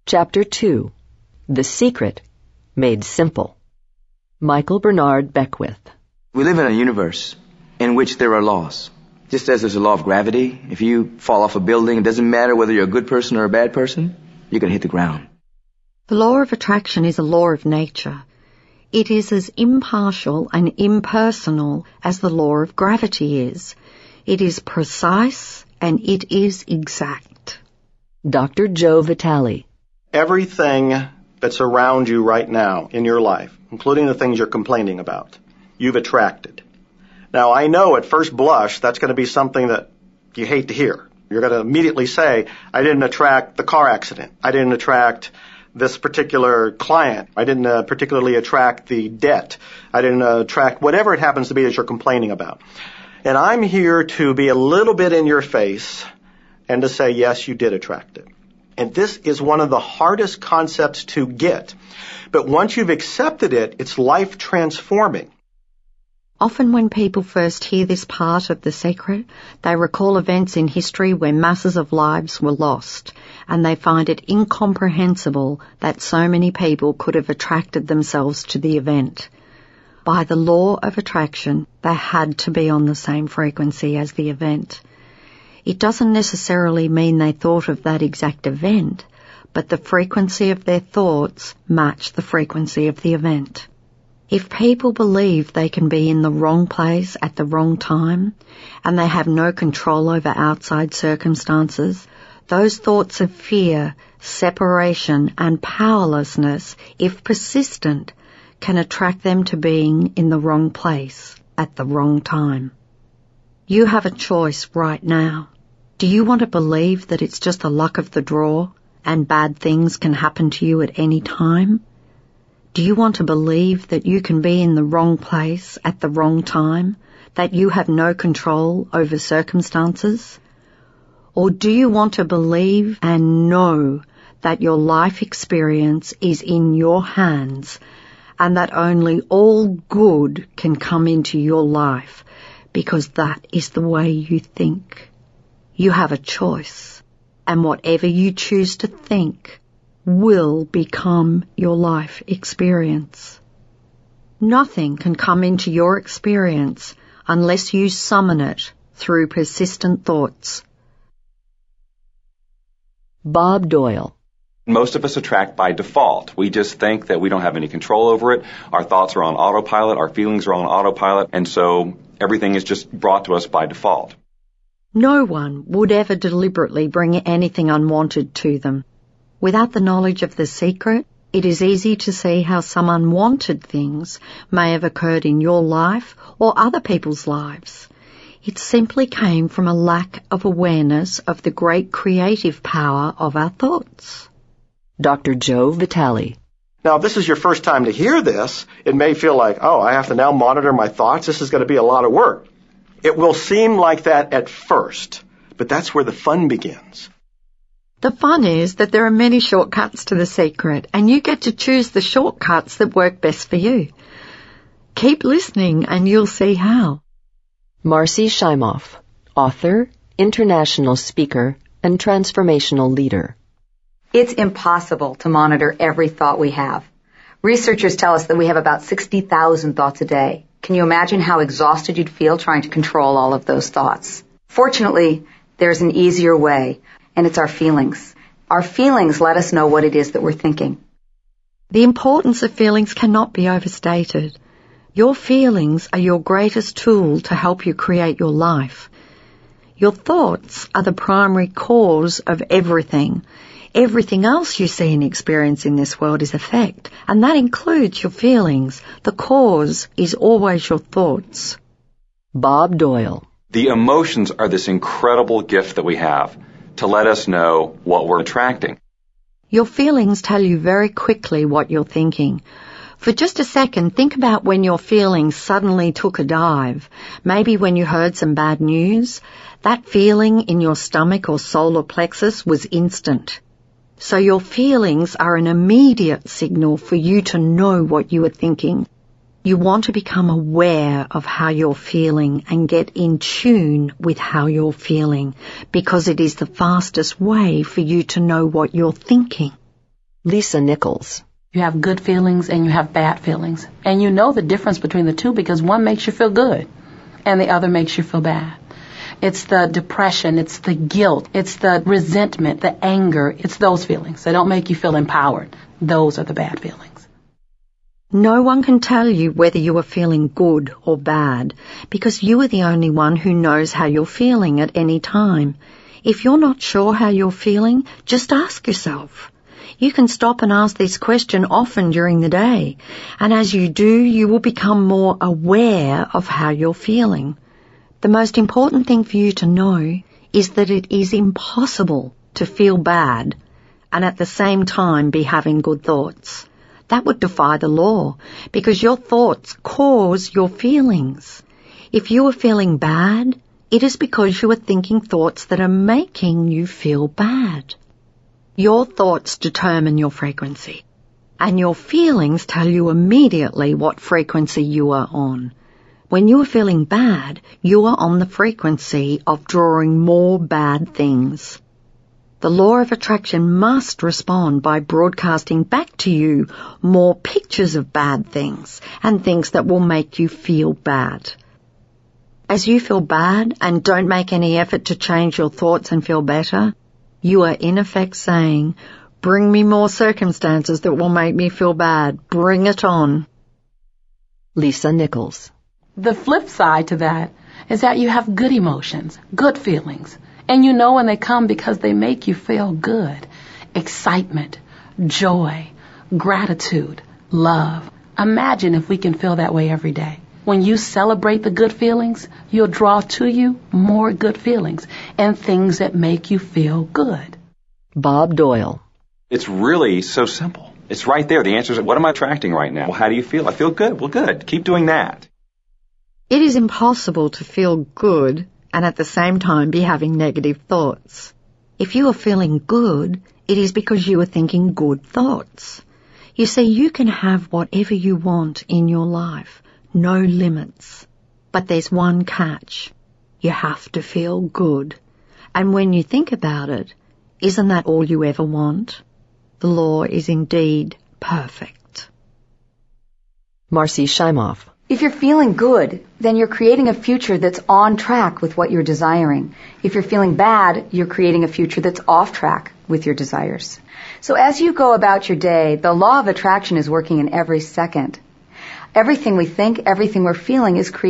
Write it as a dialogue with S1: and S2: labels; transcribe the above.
S1: Chapter 2. The Secret Made Simple. Michael Bernard Beckwith.
S2: We live in a universe in which there are laws. Just as there's a law of gravity, if you fall off a building, it doesn't matter whether you're a good person or a bad person, you're going to hit the ground.
S3: The law of attraction is a law of nature. It is as impartial and impersonal as the law of gravity is. It is precise and it is exact.
S1: Dr. Joe Vitale.
S4: Everything that's around you right now in your life, including the things you're complaining about, you've attracted. Now, I know at first blush that's going to be something that you hate to hear. You're going to immediately say, I didn't attract the car accident. I didn't attract this particular client. I didn't particularly attract the debt. I didn't attract whatever it happens to be that you're complaining about. And I'm here to be a little bit in your face and to say, yes, you did attract it. And this is one of the hardest concepts to get. But once you've accepted it, it's life transforming.
S3: Often when people first hear this part of the secret, they recall events in history where masses of lives were lost, and they find it incomprehensible that so many people could have attracted themselves to the event. By the law of attraction, they had to be on the same frequency as the event. It doesn't necessarily mean they thought of that exact event, but the frequency of their thoughts matched the frequency of the event. If people believe they can be in the wrong place at the wrong time, and they have no control over outside circumstances, those thoughts of fear, separation, and powerlessness, if persistent, can attract them to being in the wrong place at the wrong time. You have a choice right now. Do you want to believe that it's just the luck of the draw and bad things can happen to you at any time? Do you want to believe that you can be in the wrong place at the wrong time, that you have no control over circumstances? Or do you want to believe and know that your life experience is in your hands and that only all good can come into your life because that is the way you think? You have a choice, and whatever you choose to think will become your life experience. Nothing can come into your experience unless you summon it through persistent thoughts.
S1: Bob Doyle.
S5: Most of us attract by default. We just think that we don't have any control over it. Our thoughts are on autopilot, our feelings are on autopilot, and so everything is just brought to us by default.
S3: No one would ever deliberately bring anything unwanted to them. Without the knowledge of the secret, it is easy to see how some unwanted things may have occurred in your life or other people's lives. It simply came from a lack of awareness of the great creative power of our thoughts.
S1: Dr. Joe Vitale.
S4: Now, if this is your first time to hear this, it may feel like, oh, I have to now monitor my thoughts. This is going to be a lot of work. It will seem like that at first, but that's where the fun begins.
S3: The fun is that there are many shortcuts to the secret, and you get to choose the shortcuts that work best for you. Keep listening and you'll see how.
S1: Marcy Shimoff, author, international speaker, and transformational leader.
S6: It's impossible to monitor every thought we have. Researchers tell us that we have about 60,000 thoughts a day. Can you imagine how exhausted you'd feel trying to control all of those thoughts? Fortunately, there's an easier way, and it's our feelings. Our feelings let us know what it is that we're thinking.
S3: The importance of feelings cannot be overstated. Your feelings are your greatest tool to help you create your life. Your thoughts are the primary cause of everything. Everything else you see and experience in this world is effect, and that includes your feelings. The cause is always your thoughts.
S1: Bob Doyle.
S5: The emotions are this incredible gift that we have to let us know what we're attracting.
S3: Your feelings tell you very quickly what you're thinking. For just a second, think about when your feelings suddenly took a dive. Maybe when you heard some bad news. That feeling in your stomach or solar plexus was instant. So your feelings are an immediate signal for you to know what you are thinking. You want to become aware of how you're feeling and get in tune with how you're feeling, because it is the fastest way for you to know what you're thinking.
S1: Lisa Nichols.
S7: You have good feelings and you have bad feelings. And you know the difference between the two because one makes you feel good and the other makes you feel bad. It's the depression, it's the guilt, it's the resentment, the anger. It's those feelings. They don't make you feel empowered. Those are the bad feelings.
S3: No one can tell you whether you are feeling good or bad because you are the only one who knows how you're feeling at any time. If you're not sure how you're feeling, just ask yourself. You can stop and ask this question often during the day, and as you do, you will become more aware of how you're feeling. The most important thing for you to know is that it is impossible to feel bad and at the same time be having good thoughts. That would defy the law, because your thoughts cause your feelings. If you are feeling bad, it is because you are thinking thoughts that are making you feel bad. Your thoughts determine your frequency, and your feelings tell you immediately what frequency you are on. When you are feeling bad, you are on the frequency of drawing more bad things. The law of attraction must respond by broadcasting back to you more pictures of bad things and things that will make you feel bad. As you feel bad and don't make any effort to change your thoughts and feel better, you are in effect saying, "Bring me more circumstances that will make me feel bad. Bring it on."
S1: Lisa Nichols.
S7: The flip side to that is that you have good emotions, good feelings, and you know when they come because they make you feel good. Excitement, joy, gratitude, love. Imagine if we can feel that way every day. When you celebrate the good feelings, you'll draw to you more good feelings and things that make you feel good.
S1: Bob Doyle.
S5: It's really so simple. It's right there. The answer is, what am I attracting right now? Well, how do you feel? I feel good. Well, good. Keep doing that.
S3: It is impossible to feel good and at the same time be having negative thoughts. If you are feeling good, it is because you are thinking good thoughts. You see, you can have whatever you want in your life, no limits. But there's one catch. You have to feel good. And when you think about it, isn't that all you ever want? The law is indeed perfect.
S1: Marcy Shimoff.
S6: If you're feeling good, then you're creating a future that's on track with what you're desiring. If you're feeling bad, you're creating a future that's off track with your desires. So as you go about your day, the law of attraction is working in every second. Everything we think, everything we're feeling is creating